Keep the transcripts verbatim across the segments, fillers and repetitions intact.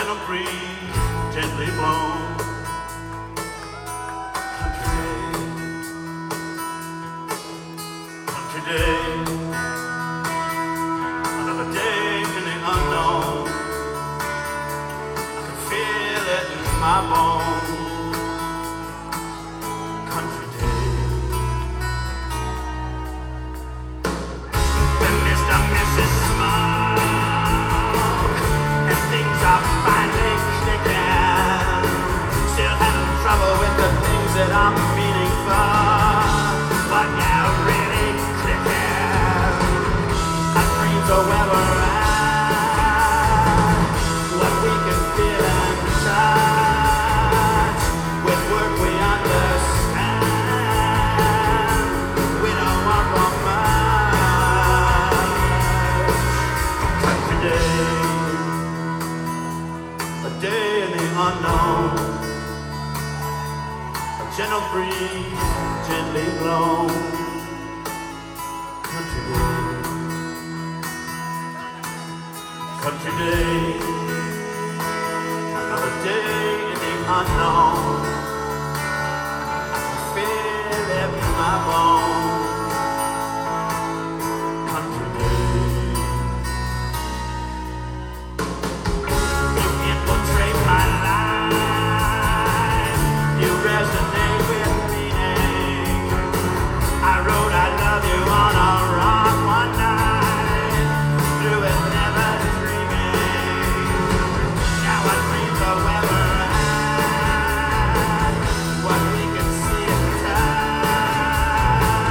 gentle breeze gently blown. Country day, country day, another day in the unknown. I can feel it in my bones. Country day. When Mister and Missus Smoke and things are finally clicking, still having trouble with the things that I'm meaning for. But now really clicking, our dreams are where we're at. What we can feel and touch, with work we understand. We don't want for much. Country day, a day in the unknown. A gentle breeze gently blown. Country day, country day, another day in the unknown. I can feel it in my bones. Country day. You infiltrate my life. You resonate with meaning. I wrote I love you on a rock one night. Through it never dreaming. Now our dreams are where we're at. What we can see and touch.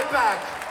right back.